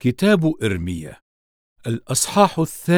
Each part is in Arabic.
كتاب إرميا الأصحاح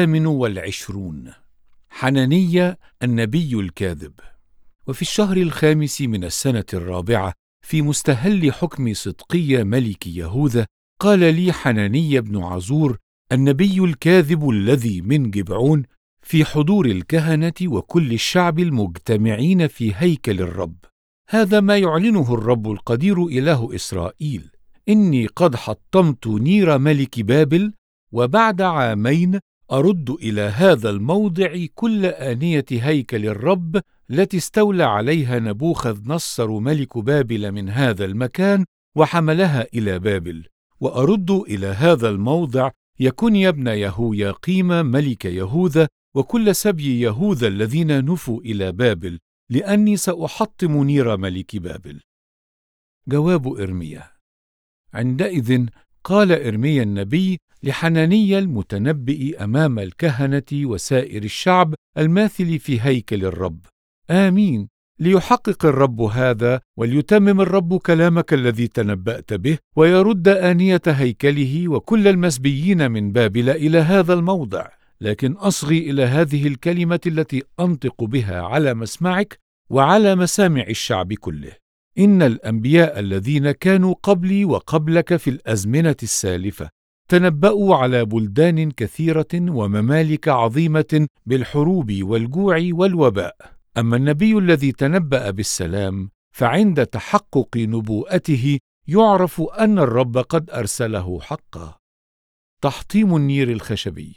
28. حنانيا النبي الكاذب. وفي الشهر الخامس من السنة الرابعة في مستهل حكم صدقية ملك يهوذا قال لي حنانيا بن عزور النبي الكاذب الذي من جبعون في حضور الكهنة وكل الشعب المجتمعين في هيكل الرب: هذا ما يعلنه الرب القدير إله إسرائيل: إني قد حطمت نير ملك بابل، وبعد عامين أرد إلى هذا الموضع كل آنية هيكل الرب التي استولى عليها نبوخذ نصر ملك بابل من هذا المكان وحملها إلى بابل، وأرد إلى هذا الموضع يكونيا ابن يهوياقيم ملك يهوذا وكل سبي يهوذا الذين نفوا إلى بابل، لأني سأحطم نير ملك بابل. جواب إرميا: عندئذ قال إرميا النبي لحنانيا المتنبئ أمام الكهنة وسائر الشعب الماثل في هيكل الرب: آمين، ليحقق الرب هذا وليتمم الرب كلامك الذي تنبأت به، ويرد آنية هيكله وكل المسبيين من بابل إلى هذا الموضع. لكن أصغي إلى هذه الكلمة التي أنطق بها على مسمعك وعلى مسامع الشعب كله: إن الأنبياء الذين كانوا قبلي وقبلك في الأزمنة السالفة تنبأوا على بلدان كثيرة وممالك عظيمة بالحروب والجوع والوباء. أما النبي الذي تنبأ بالسلام فعند تحقق نبوءته يعرف أن الرب قد أرسله حقا. تحطيم النير الخشبي.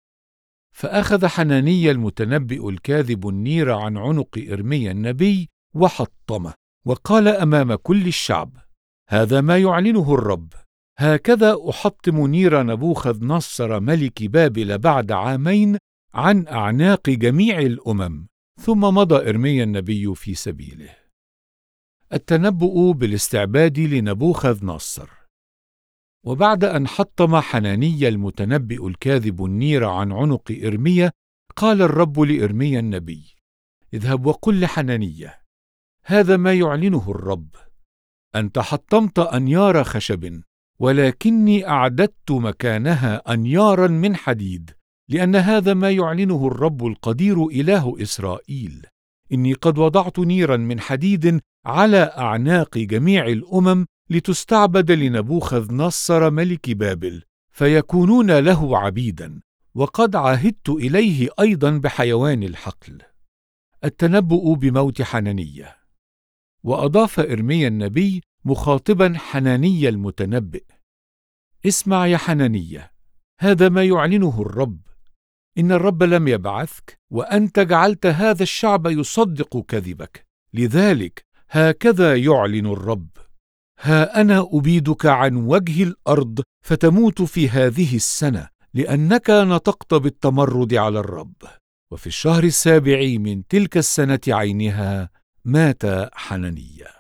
فأخذ حنانيا المتنبئ الكاذب النير عن عنق إرميا النبي وحطمه، وقال أمام كل الشعب: هذا ما يعلنه الرب: هكذا أحطم نير نبوخذ نصر ملك بابل بعد عامين عن أعناق جميع الأمم. ثم مضى إرميا النبي في سبيله. التنبؤ بالاستعباد لنبوخذ نصر. وبعد أن حطم حنانيا المتنبئ الكاذب النير عن عنق إرميا، قال الرب لإرميا النبي: اذهب وقل لحنانيا: هذا ما يعلنه الرب: أنت حطمت أنيار خشب، ولكني أعددت مكانها أنيارا من حديد، لأن هذا ما يعلنه الرب القدير إله إسرائيل: إني قد وضعت نيرا من حديد على أعناق جميع الأمم لتستعبد لنبوخذ نصر ملك بابل، فيكونون له عبيدا، وقد عهدت إليه أيضا بحيوان الحقل. التنبؤ بموت حنانيا. وأضاف إرميا النبي مخاطبا حنانيا المتنبئ: اسمع يا حنانيا، هذا ما يعلنه الرب: إن الرب لم يبعثك، وأنت جعلت هذا الشعب يصدق كذبك. لذلك هكذا يعلن الرب: ها أنا أبيدك عن وجه الأرض فتموت في هذه السنة، لأنك نطقت بالتمرد على الرب. وفي الشهر 7 من تلك السنة عينها مات حنانيا.